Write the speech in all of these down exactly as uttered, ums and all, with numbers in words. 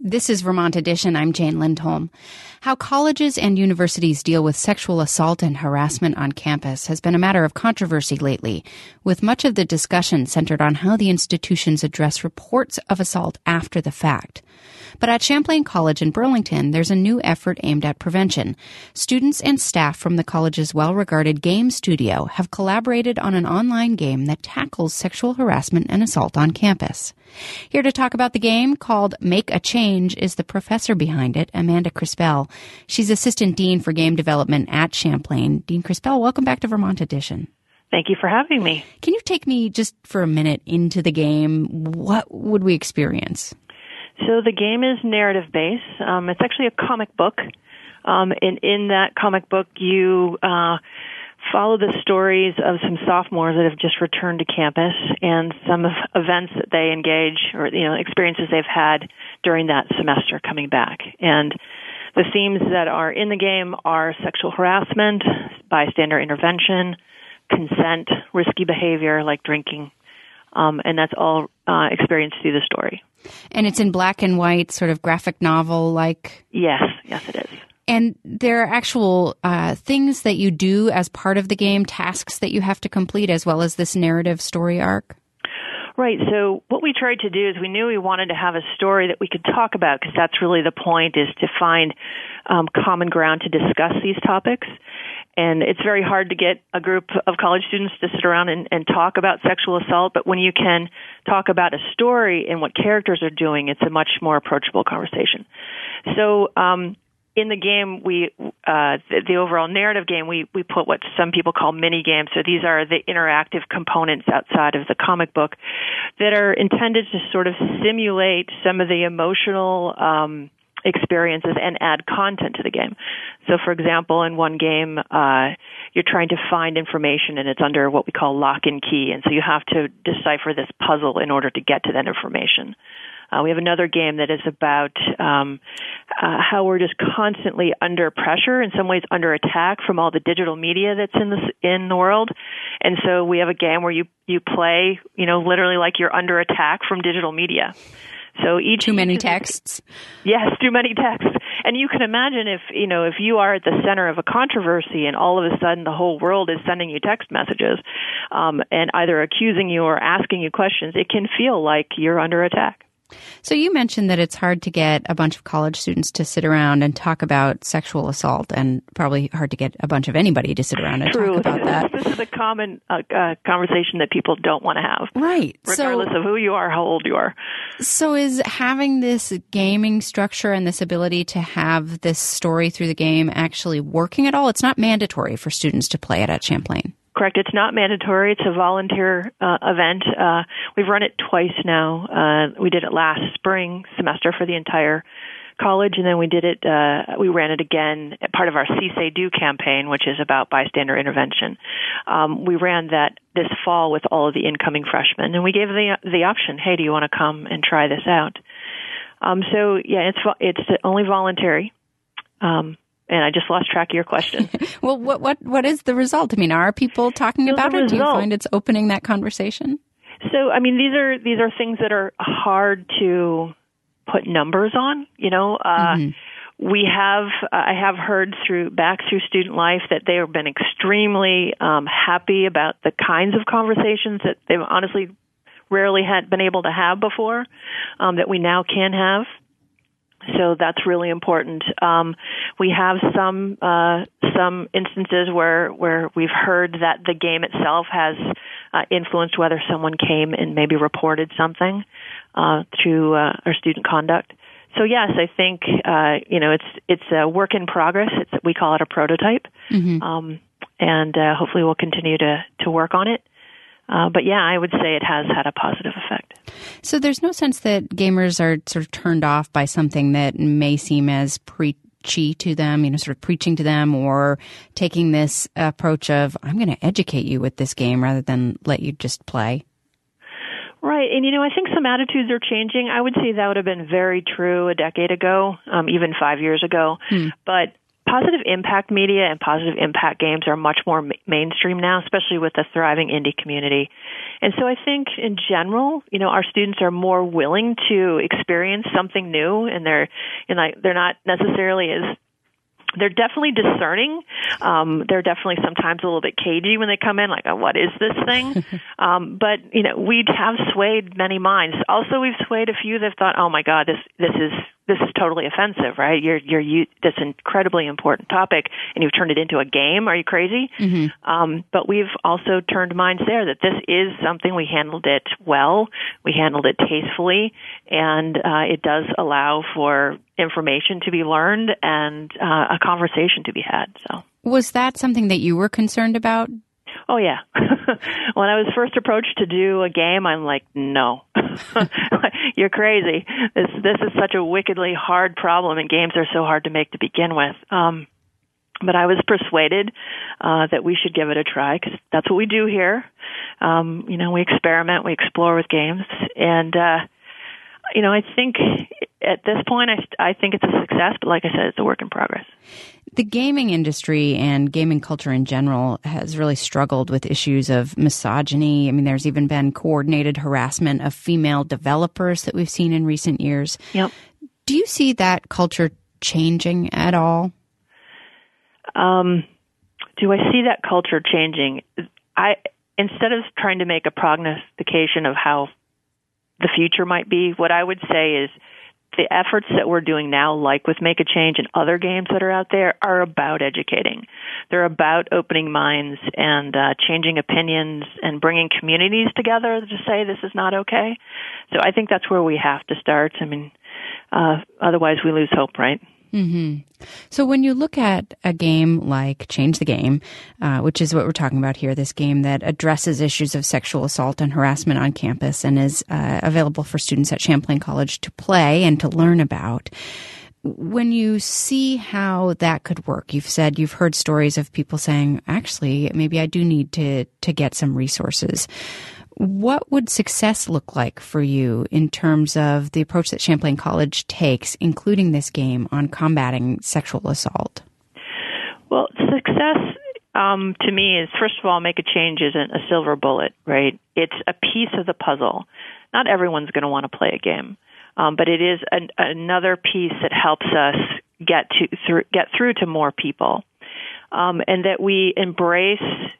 This is Vermont Edition. I'm Jane Lindholm. How colleges and universities deal with sexual assault and harassment on campus has been a matter of controversy lately, with much of the discussion centered on how the institutions address reports of assault after the fact. But at Champlain College in Burlington, there's a new effort aimed at prevention. Students and staff from the college's well-regarded game studio have collaborated on an online game that tackles sexual harassment and assault on campus. Here to talk about the game, called Make a Change, is the professor behind it, Amanda Crispell. She's Assistant Dean for Game Development at Champlain. Dean Crispell, welcome back to Vermont Edition. Thank you for having me. Can you take me just for a minute into the game? What would we experience? So the game is narrative-based. Um, it's actually a comic book. Um, and in that comic book, you uh, follow the stories of some sophomores that have just returned to campus and some of events that they engage or, you know, experiences they've had during that semester coming back. And the themes that are in the game are sexual harassment, bystander intervention, consent, risky behavior like drinking, um, and that's all uh, experienced through the story. And it's in black and white, sort of graphic novel-like? Yes, yes it is. And there are actual uh, things that you do as part of the game, tasks that you have to complete, as well as this narrative story arc? Right. So what we tried to do is we knew we wanted to have a story that we could talk about, because that's really the point, is to find um, common ground to discuss these topics. And it's very hard to get a group of college students to sit around and, and talk about sexual assault, but when you can talk about a story and what characters are doing, it's a much more approachable conversation. So um, in the game, we uh, the, the overall narrative game, we, we put what some people call mini games. So these are the interactive components outside of the comic book that are intended to sort of simulate some of the emotional um experiences and add content to the game. So, for example, in one game, uh, you're trying to find information, and it's under what we call lock and key, and so you have to decipher this puzzle in order to get to that information. Uh, we have another game that is about um, uh, how we're just constantly under pressure, in some ways under attack from all the digital media that's in the in the world, and so we have a game where you you play, you know, literally like you're under attack from digital media. So each too many texts. Yes, too many texts. And you can imagine if, you know, if you are at the center of a controversy and all of a sudden the whole world is sending you text messages um, and either accusing you or asking you questions, it can feel like you're under attack. So you mentioned that it's hard to get a bunch of college students to sit around and talk about sexual assault, and probably hard to get a bunch of anybody to sit around and True. talk about that. This is a common uh, uh, conversation that people don't want to have. Right. Regardless so, of who you are, how old you are. So is having this gaming structure and this ability to have this story through the game actually working at all? It's not mandatory for students to play it at Champlain. Correct. It's not mandatory. It's a volunteer uh, event. Uh, we've run it twice now. Uh, we did it last spring semester for the entire college, and then we did it. Uh, we ran it again at part of our C Say Do campaign, which is about bystander intervention. Um, we ran that this fall with all of the incoming freshmen, and we gave the the option. Hey, do you want to come and try this out? Um, so yeah, it's it's only voluntary. Um, And I just lost track of your question. Well, what what what is the result? I mean, are people talking so about it? Result, Do you find it's opening that conversation? So, I mean, these are these are things that are hard to put numbers on. You know, uh, mm-hmm. we have uh, I have heard through back through student life that they have been extremely um, happy about the kinds of conversations that they've honestly rarely had been able to have before, um, that we now can have. So that's really important. Um, we have some uh, some instances where where we've heard that the game itself has uh, influenced whether someone came and maybe reported something uh, to uh, our student conduct. So yes, I think uh, you know it's it's a work in progress. It's we call it a prototype, mm-hmm. um, and uh, hopefully we'll continue to to work on it. Uh, but yeah, I would say it has had a positive effect. So there's no sense that gamers are sort of turned off by something that may seem as preachy to them, you know, sort of preaching to them, or taking this approach of, I'm going to educate you with this game rather than let you just play. Right. And, you know, I think some attitudes are changing. I would say that would have been very true a decade ago, um, even five years ago. Hmm. But positive impact media and positive impact games are much more ma- mainstream now, especially with the thriving indie community. And so I think in general, you know, our students are more willing to experience something new, and they're, and like, they're not necessarily as They're definitely discerning. Um, they're definitely sometimes a little bit cagey when they come in, like, oh, what is this thing? um, but, you know, we have swayed many minds. Also, we've swayed a few that have thought, oh, my God, this this is this is totally offensive, right? You're you're you, this incredibly important topic, and you've turned it into a game. Are you crazy? Mm-hmm. Um, but we've also turned minds there that this is something. We handled it well. We handled it tastefully, and uh, it does allow for information to be learned and uh, a conversation to be had. So, was that something that you were concerned about? Oh, yeah. When I was first approached to do a game, I'm like, no, you're crazy. This this is such a wickedly hard problem, and games are so hard to make to begin with. Um, but I was persuaded uh, that we should give it a try, because that's what we do here. Um, you know, we experiment, we explore with games, and uh, you know, I think at this point, I, I think it's a success, but like I said, it's a work in progress. The gaming industry and gaming culture in general has really struggled with issues of misogyny. I mean, there's even been coordinated harassment of female developers that we've seen in recent years. Yep. Do you see that culture changing at all? Um, do I see that culture changing? I instead of trying to make a prognostication of how the future might be, what I would say is the efforts that we're doing now, like with Make a Change and other games that are out there, are about educating. They're about opening minds and uh, changing opinions and bringing communities together to say this is not okay. So I think that's where we have to start. I mean, uh, otherwise we lose hope, right? Mm-hmm. So when you look at a game like Change the Game, uh, which is what we're talking about here, this game that addresses issues of sexual assault and harassment on campus and is uh, available for students at Champlain College to play and to learn about, when you see how that could work, you've said you've heard stories of people saying, actually, maybe I do need to, to get some resources. What would success look like for you in terms of the approach that Champlain College takes, including this game, on combating sexual assault? Well, success um, to me is, first of all, Make a Change isn't a silver bullet, right? It's a piece of the puzzle. Not everyone's going to want to play a game, um, but it is an, another piece that helps us get to through, get through to more people, um, and that we embrace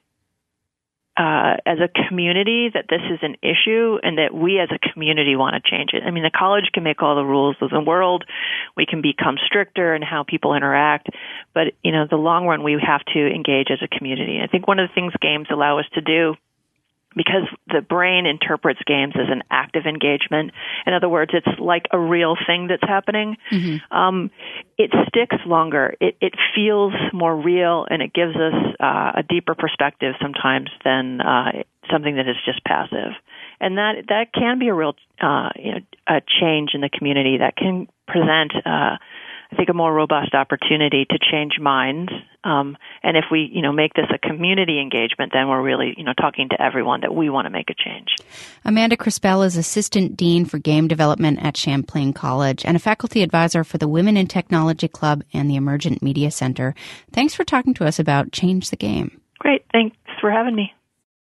Uh, as a community that this is an issue and that we as a community want to change it. I mean, the college can make all the rules of the world. We can become stricter in how people interact. But, you know, the long run, we have to engage as a community. I think one of the things games allow us to do, because the brain interprets games as an active engagement. In other words, it's like a real thing that's happening. Mm-hmm. Um, it sticks longer. It, it feels more real, and it gives us uh, a deeper perspective sometimes than uh, something that is just passive. And that that can be a real uh, you know, a change in the community that can present uh, I think, a more robust opportunity to change minds. Um, and if we, you know, make this a community engagement, then we're really, you know, talking to everyone that we want to make a change. Amanda Crispell is Assistant Dean for Game Development at Champlain College and a faculty advisor for the Women in Technology Club and the Emergent Media Center. Thanks for talking to us about Change the Game. Great. Thanks for having me.